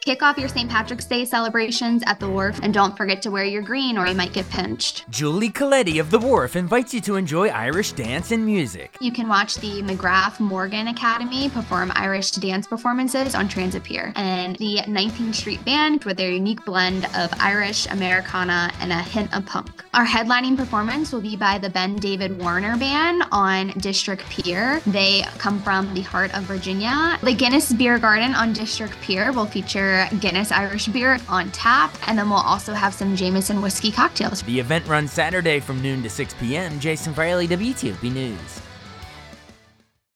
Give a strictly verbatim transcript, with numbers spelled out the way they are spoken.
Kick off your Saint Patrick's Day celebrations at the Wharf, and don't forget to wear your green or you might get pinched. Julie Coletti of the Wharf invites you to enjoy Irish dance and music. You can watch the McGrath Morgan Academy perform Irish dance performances on Transit Pier, and the nineteenth Street Band with their unique blend of Irish, Americana, and a hint of punk. Our headlining performance will be by the Ben David Warner Band on District Pier. They come from the heart of Virginia. The Guinness Beer Garden on District Pier will feature Guinness Irish beer on tap, and then we'll also have some Jameson whiskey cocktails. The event runs Saturday from noon to six p.m. Jason Fraley, W T O P News.